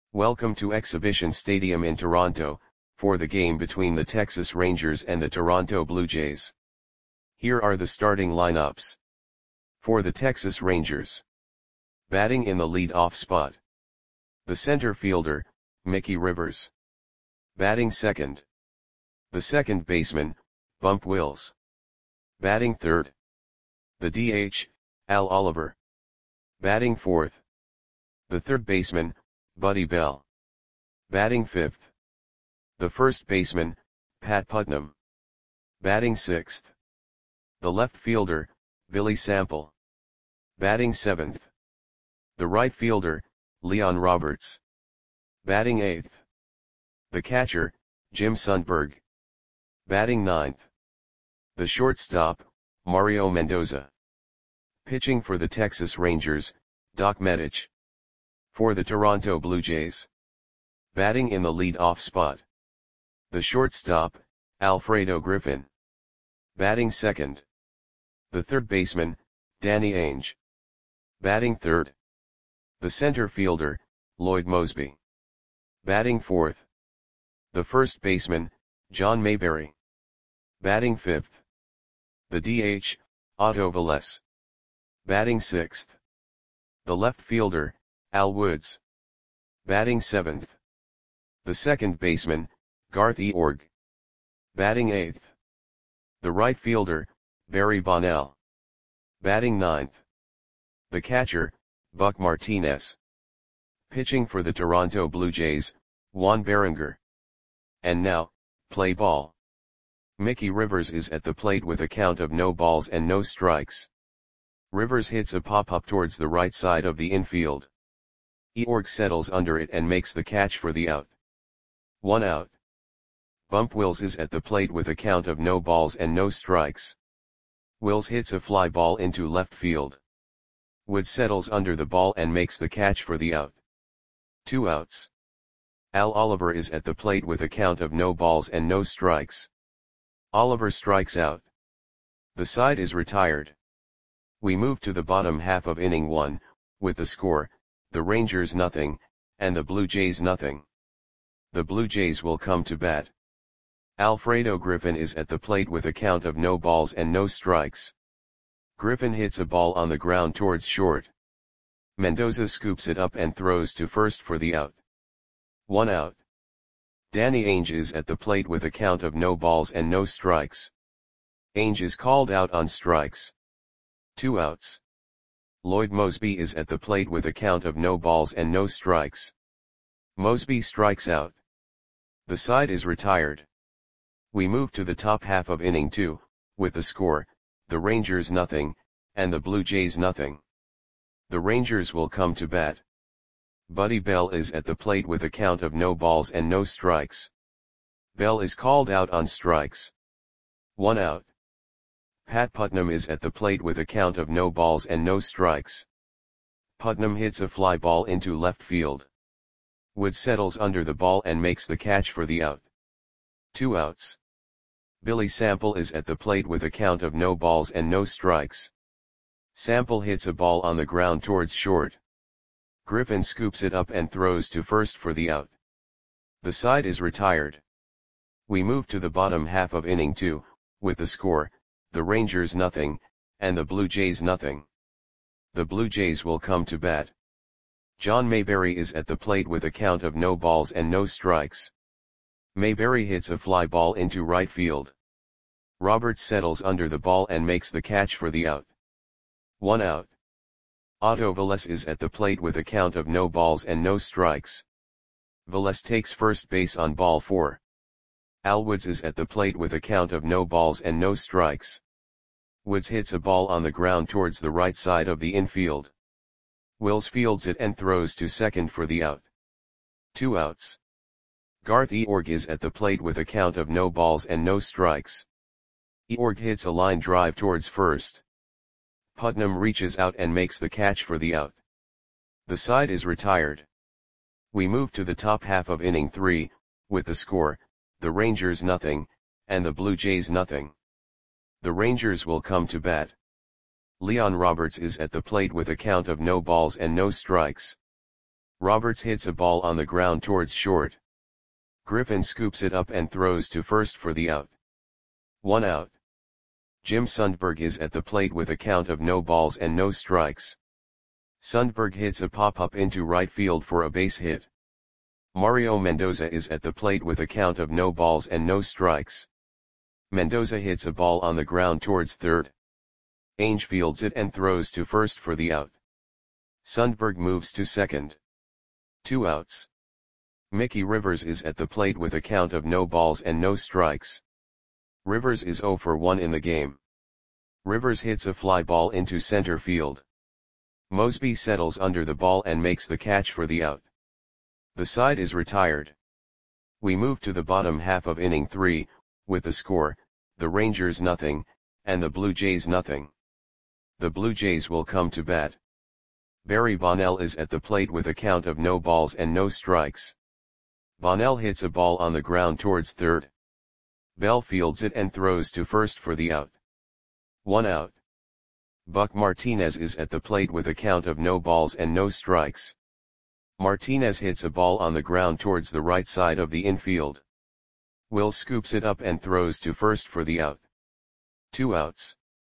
Welcome to Exhibition Stadium in Toronto, for the game between the Texas Rangers and the Toronto Blue Jays. Here are the starting lineups. For the Texas Rangers. Batting in the lead-off spot. The center fielder, Mickey Rivers. Batting second. The second baseman, Bump Wills. Batting third. The DH, Al Oliver. Batting fourth. The third baseman, Buddy Bell. Batting fifth. The first baseman, Pat Putnam. Batting sixth. The left fielder, Billy Sample. Batting seventh. The right fielder, Leon Roberts. Batting eighth. The catcher, Jim Sundberg. Batting ninth. The shortstop, Mario Mendoza. Pitching for the Texas Rangers, Doc Medich. For the Toronto Blue Jays. Batting in the lead-off spot. The shortstop, Alfredo Griffin. Batting second. The third baseman, Danny Ainge. Batting third. The center fielder, Lloyd Moseby. Batting fourth. The first baseman, John Mayberry. Batting fifth. The DH, Otto Velez. Batting sixth. The left fielder, Al Woods. Batting seventh. The second baseman, Garth Eorg. Batting eighth. The right fielder, Barry Bonnell. Batting ninth. The catcher, Buck Martinez. Pitching for the Toronto Blue Jays, Juan Berenger. And now, play ball. Mickey Rivers is at the plate with a count of no balls and no strikes. Rivers hits a pop-up towards the right side of the infield. Eorg settles under it and makes the catch for the out. 1 out. Bump Wills is at the plate with a count of no balls and no strikes. Wills hits a fly ball into left field. Wood settles under the ball and makes the catch for the out. 2 outs. Al Oliver is at the plate with a count of no balls and no strikes. Oliver strikes out. The side is retired. We move to the bottom half of inning 1, with the score, the Rangers nothing, and the Blue Jays nothing. The Blue Jays will come to bat. Alfredo Griffin is at the plate with a count of no balls and no strikes. Griffin hits a ball on the ground towards short. Mendoza scoops it up and throws to first for the out. 1 out. Danny Ainge is at the plate with a count of no balls and no strikes. Ainge is called out on strikes. 2 outs. Lloyd Moseby is at the plate with a count of no balls and no strikes. Moseby strikes out. The side is retired. We move to the top half of inning 2, with the score, the Rangers nothing, and the Blue Jays nothing. The Rangers will come to bat. Buddy Bell is at the plate with a count of no balls and no strikes. Bell is called out on strikes. 1 out. Pat Putnam is at the plate with a count of no balls and no strikes. Putnam hits a fly ball into left field. Wood settles under the ball and makes the catch for the out. 2 outs. Billy Sample is at the plate with a count of no balls and no strikes. Sample hits a ball on the ground towards short. Griffin scoops it up and throws to first for the out. The side is retired. We move to the bottom half of inning 2, with the score, the Rangers nothing, and the Blue Jays nothing. The Blue Jays will come to bat. John Mayberry is at the plate with a count of no balls and no strikes. Mayberry hits a fly ball into right field. Roberts settles under the ball and makes the catch for the out. 1 out. Otto Velez is at the plate with a count of no balls and no strikes. Velez takes first base on ball 4. Al Woods is at the plate with a count of no balls and no strikes. Woods hits a ball on the ground towards the right side of the infield. Wills fields it and throws to second for the out. 2 outs. Garth Eorg is at the plate with a count of no balls and no strikes. Eorg hits a line drive towards first. Putnam reaches out and makes the catch for the out. The side is retired. We move to the top half of inning 3, with the score, the Rangers nothing, and the Blue Jays nothing. The Rangers will come to bat. Leon Roberts is at the plate with a count of no balls and no strikes. Roberts hits a ball on the ground towards short. Griffin scoops it up and throws to first for the out. 1 out. Jim Sundberg is at the plate with a count of no balls and no strikes. Sundberg hits a pop-up into right field for a base hit. Mario Mendoza is at the plate with a count of no balls and no strikes. Mendoza hits a ball on the ground towards third. Ainge fields it and throws to first for the out. Sundberg moves to second. 2 outs. Mickey Rivers is at the plate with a count of no balls and no strikes. Rivers is 0 for 1 in the game. Rivers hits a fly ball into center field. Mosby settles under the ball and makes the catch for the out. The side is retired. We move to the bottom half of inning 3, with the score, the Rangers nothing, and the Blue Jays nothing. The Blue Jays will come to bat. Barry Bonnell is at the plate with a count of no balls and no strikes. Bonnell hits a ball on the ground towards third. Bell fields it and throws to first for the out. 1 out. Buck Martinez is at the plate with a count of no balls and no strikes. Martinez hits a ball on the ground towards the right side of the infield. Will scoops it up and throws to first for the out. 2 outs.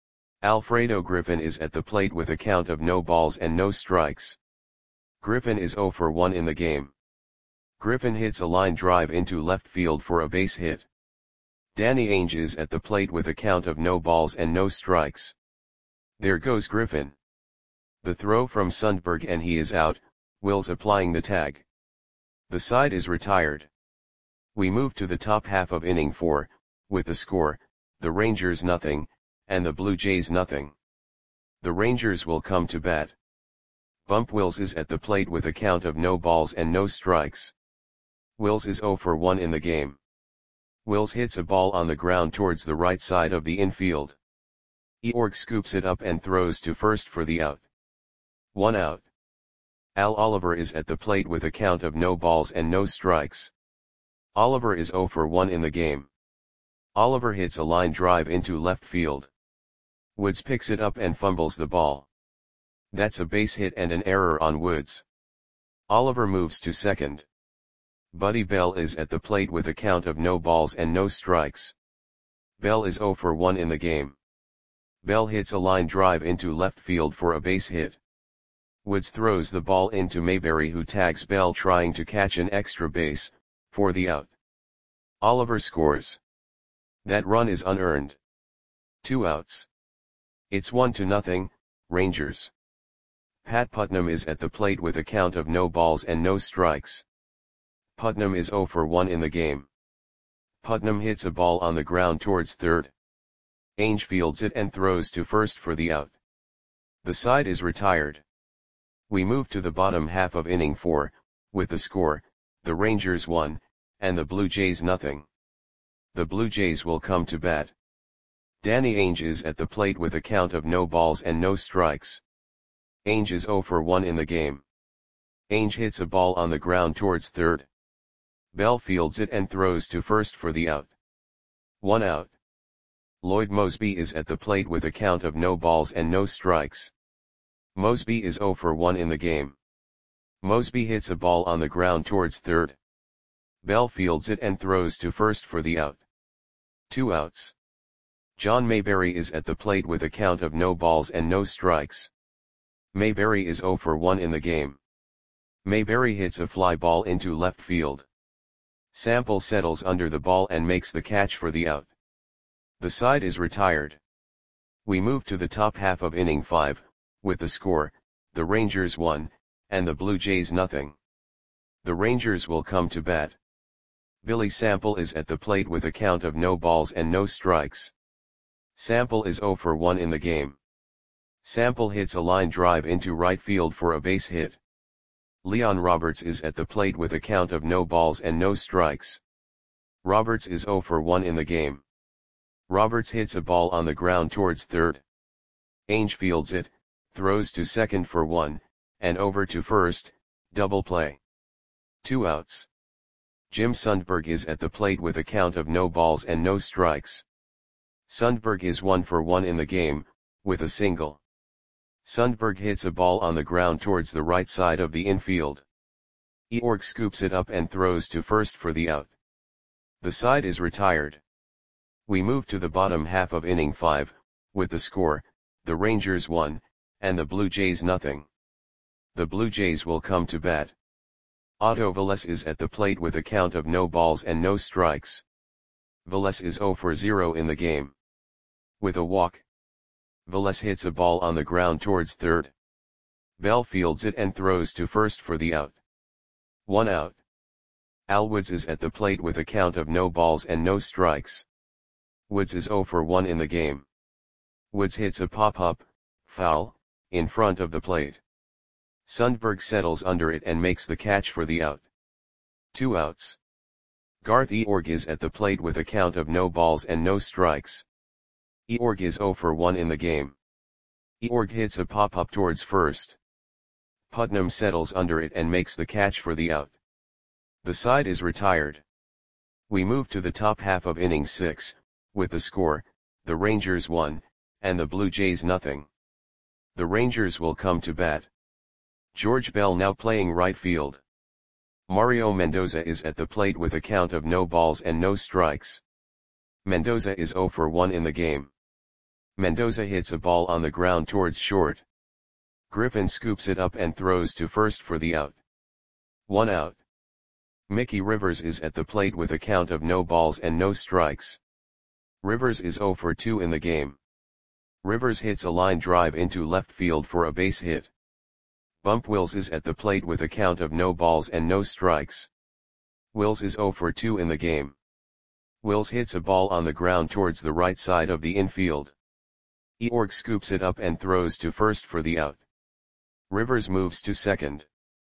Alfredo Griffin is at the plate with a count of no balls and no strikes. Griffin is 0 for 1 in the game. Griffin hits a line drive into left field for a base hit. Danny Ainge is at the plate with a count of no balls and no strikes. There goes Griffin. The throw from Sundberg and he is out, Wills applying the tag. The side is retired. We move to the top half of inning 4, with the score, the Rangers nothing, and the Blue Jays nothing. The Rangers will come to bat. Bump Wills is at the plate with a count of no balls and no strikes. Wills is 0 for 1 in the game. Wills hits a ball on the ground towards the right side of the infield. Eorg scoops it up and throws to first for the out. 1 out. Al Oliver is at the plate with a count of no balls and no strikes. Oliver is 0 for 1 in the game. Oliver hits a line drive into left field. Woods picks it up and fumbles the ball. That's a base hit and an error on Woods. Oliver moves to second. Buddy Bell is at the plate with a count of no balls and no strikes. Bell is 0 for 1 in the game. Bell hits a line drive into left field for a base hit. Woods throws the ball into Mayberry, who tags Bell trying to catch an extra base, for the out. Oliver scores. That run is unearned. 2 outs. It's 1-0, Rangers. Pat Putnam is at the plate with a count of no balls and no strikes. Putnam is 0 for 1 in the game. Putnam hits a ball on the ground towards third. Ainge fields it and throws to first for the out. The side is retired. We move to the bottom half of inning 4, with the score, the Rangers 1, and the Blue Jays nothing. The Blue Jays will come to bat. Danny Ainge is at the plate with a count of no balls and no strikes. Ainge is 0 for 1 in the game. Ainge hits a ball on the ground towards third. Bell fields it and throws to first for the out. 1 out. Lloyd Mosby is at the plate with a count of no balls and no strikes. Mosby is 0 for 1 in the game. Mosby hits a ball on the ground towards third. Bell fields it and throws to first for the out. 2 outs. John Mayberry is at the plate with a count of no balls and no strikes. Mayberry is 0 for 1 in the game. Mayberry hits a fly ball into left field. Sample settles under the ball and makes the catch for the out. The side is retired. We move to the top half of inning 5, with the score, the Rangers 1, and the Blue Jays nothing. The Rangers will come to bat. Billy Sample is at the plate with a count of no balls and no strikes. Sample is 0 for 1 in the game. Sample hits a line drive into right field for a base hit. Leon Roberts is at the plate with a count of no balls and no strikes. Roberts is 0 for 1 in the game. Roberts hits a ball on the ground towards third. Ainge fields it, throws to second for 1, and over to first, double play. 2 outs. Jim Sundberg is at the plate with a count of no balls and no strikes. Sundberg is 1 for 1 in the game, with a single. Sundberg hits a ball on the ground towards the right side of the infield. Eorg scoops it up and throws to first for the out. The side is retired. We move to the bottom half of inning 5, with the score, the Rangers 1, and the Blue Jays nothing. The Blue Jays will come to bat. Otto Velez is at the plate with a count of no balls and no strikes. Velez is 0 for 0 in the game. With a walk, Velez hits a ball on the ground towards third. Bell fields it and throws to first for the out. 1 out. Al Woods is at the plate with a count of no balls and no strikes. Woods is 0 for 1 in the game. Woods hits a pop-up, foul, in front of the plate. Sundberg settles under it and makes the catch for the out. 2 outs. Garth Eorg is at the plate with a count of no balls and no strikes. Eorg is 0 for 1 in the game. Eorg hits a pop-up towards first. Putnam settles under it and makes the catch for the out. The side is retired. We move to the top half of inning 6, with the score, the Rangers 1, and the Blue Jays nothing. The Rangers will come to bat. George Bell now playing right field. Mario Mendoza is at the plate with a count of no balls and no strikes. Mendoza is 0 for 1 in the game. Mendoza hits a ball on the ground towards short. Griffin scoops it up and throws to first for the out. 1 out. Mickey Rivers is at the plate with a count of no balls and no strikes. Rivers is 0 for 2 in the game. Rivers hits a line drive into left field for a base hit. Bump Wills is at the plate with a count of no balls and no strikes. Wills is 0 for 2 in the game. Wills hits a ball on the ground towards the right side of the infield. Eorg scoops it up and throws to first for the out. Rivers moves to second.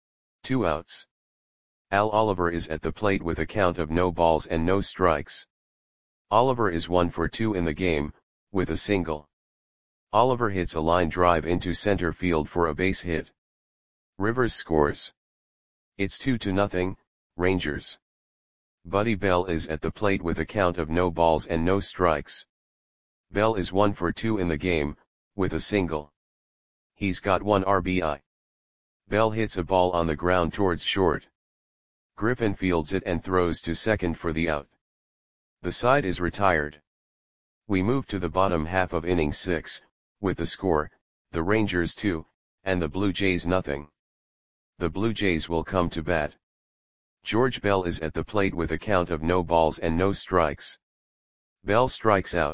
2 outs. Al Oliver is at the plate with a count of no balls and no strikes. Oliver is 1 for 2 in the game, with a single. Oliver hits a line drive into center field for a base hit. Rivers scores. It's 2-0, Rangers. Buddy Bell is at the plate with a count of no balls and no strikes. Bell is 1 for 2 in the game, with a single. He's got 1 RBI. Bell hits a ball on the ground towards short. Griffin fields it and throws to second for the out. The side is retired. We move to the bottom half of inning 6, with the score, the Rangers 2, and the Blue Jays nothing. The Blue Jays will come to bat. George Bell is at the plate with a count of no balls and no strikes. Bell strikes out.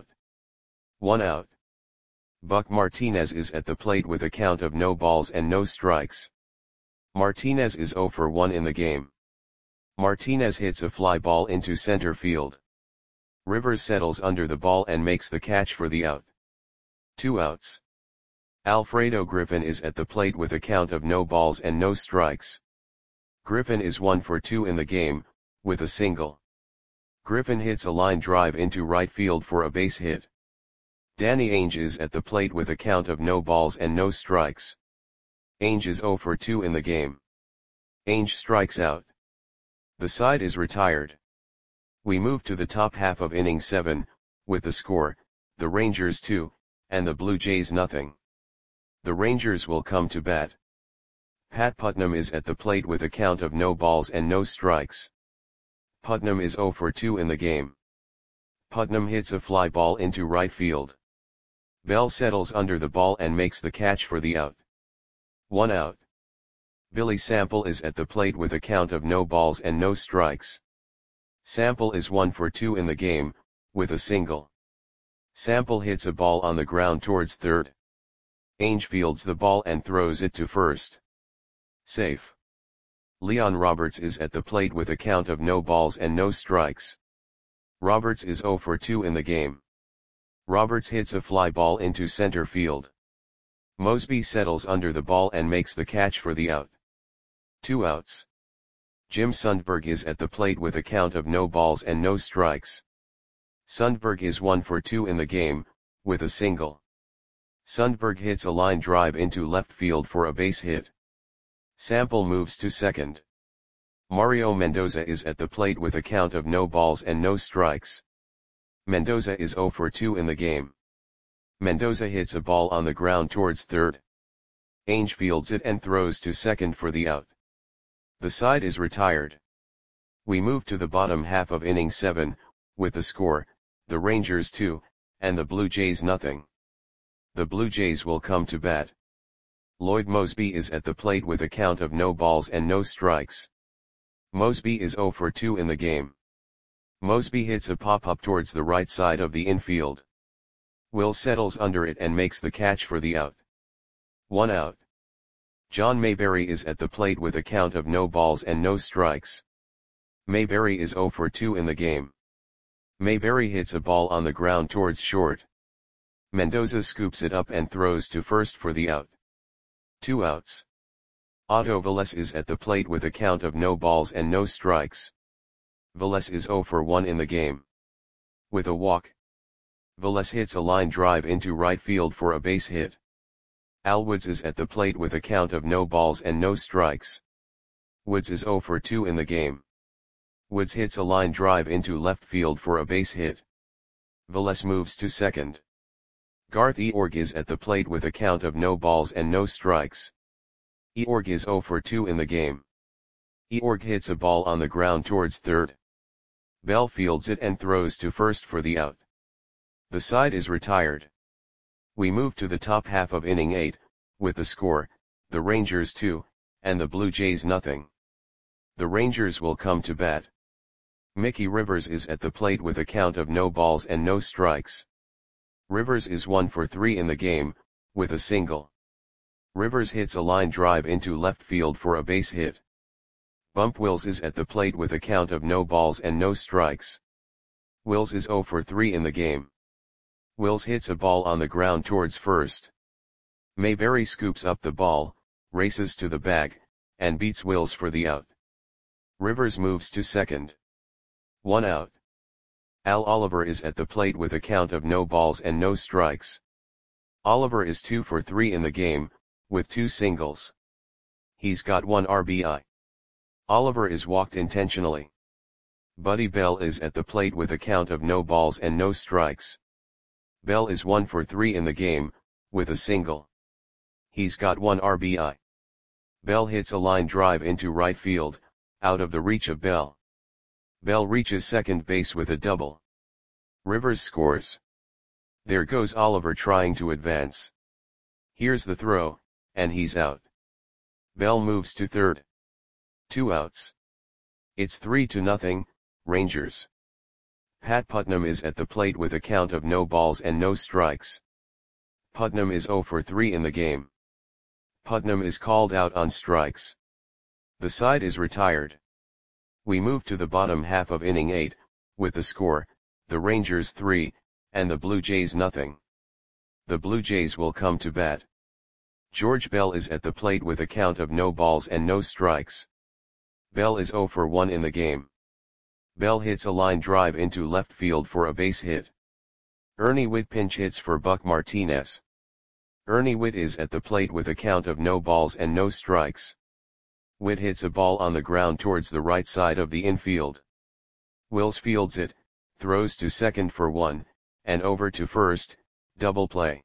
1 out. Buck Martinez is at the plate with a count of no balls and no strikes. Martinez is 0 for 1 in the game. Martinez hits a fly ball into center field. Rivers settles under the ball and makes the catch for the out. 2 outs. Alfredo Griffin is at the plate with a count of no balls and no strikes. Griffin is 1 for 2 in the game, with a single. Griffin hits a line drive into right field for a base hit. Danny Ainge is at the plate with a count of no balls and no strikes. Ainge is 0 for 2 in the game. Ainge strikes out. The side is retired. We move to the top half of inning 7, with the score, the Rangers 2, and the Blue Jays nothing. The Rangers will come to bat. Pat Putnam is at the plate with a count of no balls and no strikes. Putnam is 0 for 2 in the game. Putnam hits a fly ball into right field. Bell settles under the ball and makes the catch for the out. 1 out. Billy Sample is at the plate with a count of no balls and no strikes. Sample is 1 for 2 in the game, with a single. Sample hits a ball on the ground towards third. Ainge fields the ball and throws it to first. Safe. Leon Roberts is at the plate with a count of no balls and no strikes. Roberts is 0 for 2 in the game. Roberts hits a fly ball into center field. Mosby settles under the ball and makes the catch for the out. 2 outs. Jim Sundberg is at the plate with a count of no balls and no strikes. Sundberg is 1 for 2 in the game, with a single. Sundberg hits a line drive into left field for a base hit. Sample moves to second. Mario Mendoza is at the plate with a count of no balls and no strikes. Mendoza is 0 for 2 in the game. Mendoza hits a ball on the ground towards third. Ainge fields it and throws to second for the out. The side is retired. We move to the bottom half of inning 7, with the score, the Rangers 2, and the Blue Jays nothing. The Blue Jays will come to bat. Lloyd Moseby is at the plate with a count of no balls and no strikes. Moseby is 0 for 2 in the game. Moseby hits a pop-up towards the right side of the infield. Will settles under it and makes the catch for the out. 1 out. John Mayberry is at the plate with a count of no balls and no strikes. Mayberry is 0 for 2 in the game. Mayberry hits a ball on the ground towards short. Mendoza scoops it up and throws to first for the out. 2 outs. Otto Velez is at the plate with a count of no balls and no strikes. Velez is 0 for 1 in the game. With a walk, Velez hits a line drive into right field for a base hit. Al Woods is at the plate with a count of no balls and no strikes. Woods is 0 for 2 in the game. Woods hits a line drive into left field for a base hit. Velez moves to second. Garth Eorg is at the plate with a count of no balls and no strikes. Eorg is 0 for 2 in the game. Eorg hits a ball on the ground towards third. Bell fields it and throws to first for the out. The side is retired. We move to the top half of inning 8, with the score, the Rangers 2, and the Blue Jays nothing. The Rangers will come to bat. Mickey Rivers is at the plate with a count of no balls and no strikes. Rivers is 1 for 3 in the game, with a single. Rivers hits a line drive into left field for a base hit. Bump Wills is at the plate with a count of no balls and no strikes. Wills is 0 for 3 in the game. Wills hits a ball on the ground towards first. Mayberry scoops up the ball, races to the bag, and beats Wills for the out. Rivers moves to second. 1 out. Al Oliver is at the plate with a count of no balls and no strikes. Oliver is 2 for 3 in the game, with 2 singles. He's got 1 RBI. Oliver is walked intentionally. Buddy Bell is at the plate with a count of no balls and no strikes. Bell is 1 for 3 in the game, with a single. He's got 1 RBI. Bell hits a line drive into right field, out of the reach of Bell. Bell reaches second base with a double. Rivers scores. There goes Oliver trying to advance. Here's the throw, and he's out. Bell moves to third. 2 outs. It's 3-0, Rangers. Pat Putnam is at the plate with a count of no balls and no strikes. Putnam is 0 for 3 in the game. Putnam is called out on strikes. The side is retired. We move to the bottom half of inning 8, with the score, the Rangers 3, and the Blue Jays nothing. The Blue Jays will come to bat. George Bell is at the plate with a count of no balls and no strikes. Bell is 0 for 1 in the game. Bell hits a line drive into left field for a base hit. Ernie Whitt pinch hits for Buck Martinez. Ernie Whitt is at the plate with a count of no balls and no strikes. Whitt hits a ball on the ground towards the right side of the infield. Wills fields it, throws to second for 1, and over to first, double play.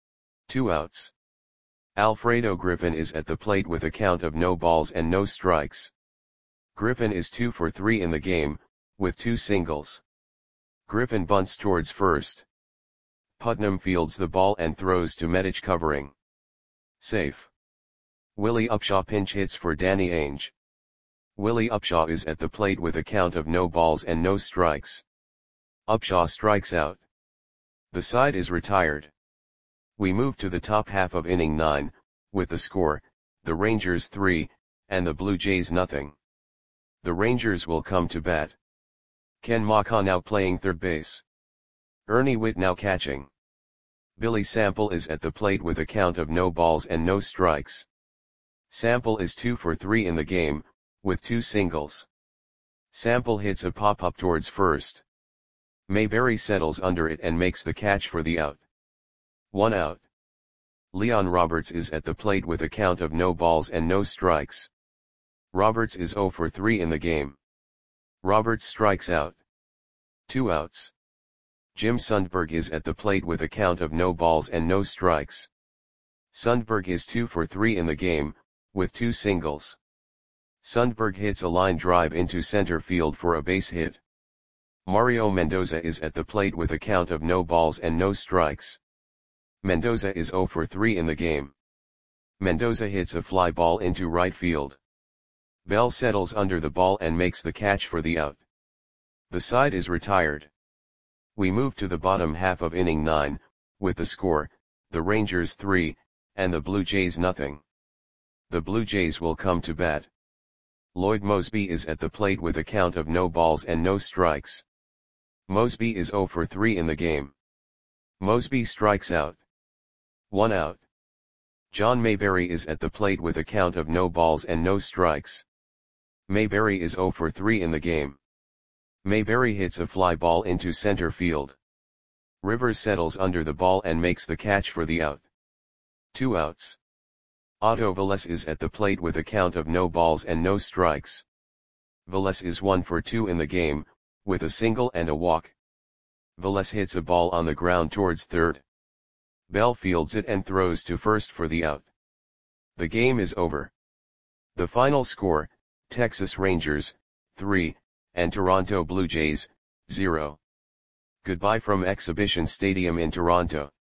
2 outs. Alfredo Griffin is at the plate with a count of no balls and no strikes. Griffin is 2 for 3 in the game, with 2 singles. Griffin bunts towards first. Putnam fields the ball and throws to Medich covering. Safe. Willie Upshaw pinch hits for Danny Ainge. Willie Upshaw is at the plate with a count of no balls and no strikes. Upshaw strikes out. The side is retired. We move to the top half of inning 9, with the score, the Rangers 3, and the Blue Jays nothing. The Rangers will come to bat. Ken Macha now playing third base. Ernie Whitt now catching. Billy Sample is at the plate with a count of no balls and no strikes. Sample is 2 for 3 in the game, with 2 singles. Sample hits a pop-up towards first. Mayberry settles under it and makes the catch for the out. 1 out. Leon Roberts is at the plate with a count of no balls and no strikes. Roberts is 0 for 3 in the game. Roberts strikes out. 2 outs. Jim Sundberg is at the plate with a count of no balls and no strikes. Sundberg is 2 for 3 in the game, with 2 singles. Sundberg hits a line drive into center field for a base hit. Mario Mendoza is at the plate with a count of no balls and no strikes. Mendoza is 0 for 3 in the game. Mendoza hits a fly ball into right field. Bell settles under the ball and makes the catch for the out. The side is retired. We move to the bottom half of inning 9, with the score, the Rangers 3, and the Blue Jays nothing. The Blue Jays will come to bat. Lloyd Moseby is at the plate with a count of no balls and no strikes. Moseby is 0 for 3 in the game. Moseby strikes out. 1 out. John Mayberry is at the plate with a count of no balls and no strikes. Mayberry is 0 for 3 in the game. Mayberry hits a fly ball into center field. Rivers settles under the ball and makes the catch for the out. 2 outs. Otto Velez is at the plate with a count of no balls and no strikes. Velez is 1 for 2 in the game, with a single and a walk. Velez hits a ball on the ground towards third. Bell fields it and throws to first for the out. The game is over. The final score, Texas Rangers, 3, and Toronto Blue Jays, 0. Goodbye from Exhibition Stadium in Toronto.